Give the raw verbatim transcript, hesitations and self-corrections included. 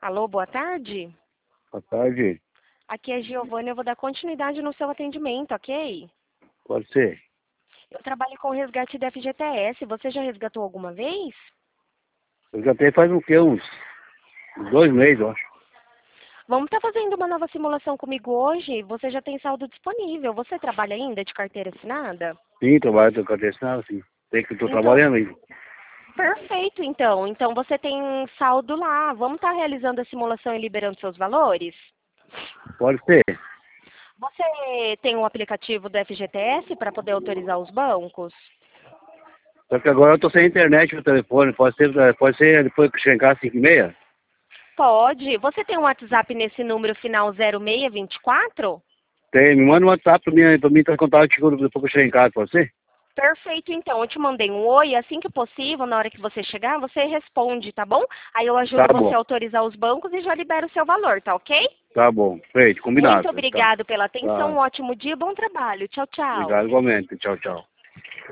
Alô, boa tarde. Boa tarde. Aqui é Giovana, eu vou dar continuidade no seu atendimento, ok? Pode ser. Eu trabalho com resgate da F G T S. Você já resgatou alguma vez? Eu já tenho faz o quê? Uns, uns dois meses, eu acho. Vamos estar fazendo uma nova simulação comigo hoje. Você já tem saldo disponível. Você trabalha ainda de carteira assinada? Sim, trabalho com carteira, sim. Tem que estou Então, trabalhando ainda. perfeito, então. Então você tem saldo lá. Vamos estar realizando a simulação e liberando seus valores? Pode ser. Você tem um aplicativo do F G T S para poder autorizar os bancos? Só que agora eu estou sem internet no telefone. Pode ser, pode ser depois que chegar em casa, cinco e meia? Pode. Você tem um WhatsApp nesse número final zero seis dois quatro? Tem. Me manda um WhatsApp para mim, para mim estar em contato contigo depois que eu chegar em casa, pode ser? Perfeito, então. Eu te mandei um oi. Assim que possível, na hora que você chegar, você responde, tá bom? Aí eu ajudo Tá você bom. a autorizar os bancos e já libero o seu valor, tá ok? Tá bom. Feito. Combinado. Muito Tá. obrigado pela atenção. Um Tá. ótimo dia, bom trabalho. Tchau, tchau. Obrigado igualmente. Tchau, tchau.